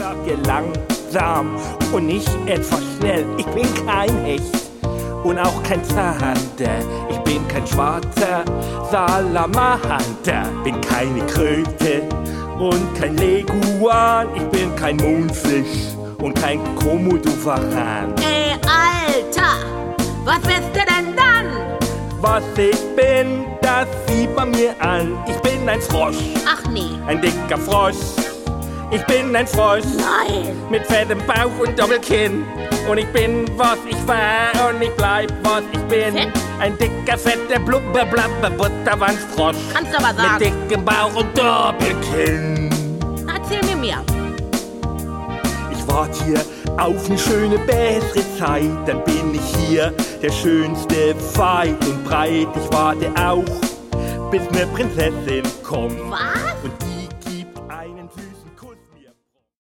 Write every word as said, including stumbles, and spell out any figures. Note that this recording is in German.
sage langsam und nicht etwas schnell. Ich bin kein Hecht und auch kein Zander. Ich bin kein schwarzer Salamander. Bin keine Kröte und kein Leguan. Ich bin kein Mondfisch und kein Komodowaran. Ey, Alter, was bist du denn dann? Was ich bin, das sieht man mir an. Ich bin ein Frosch. Ach nee. Ein dicker Frosch. Ich bin ein Frosch. Nein. Mit fettem Bauch und Doppelkinn. Und ich bin, was ich war und ich bleib, was ich bin. Fett? Ein dicker, fetter, blubber, blabber, Butterwandsfrosch. Kannst du aber sagen. Mit dickem Bauch und Doppelkinn. Erzähl mir mehr. Ich wart hier auf eine schöne, bessere Zeit. Dann bin ich hier der schönste, weit und breit. Ich warte auch, bis ne Prinzessin kommt. Was?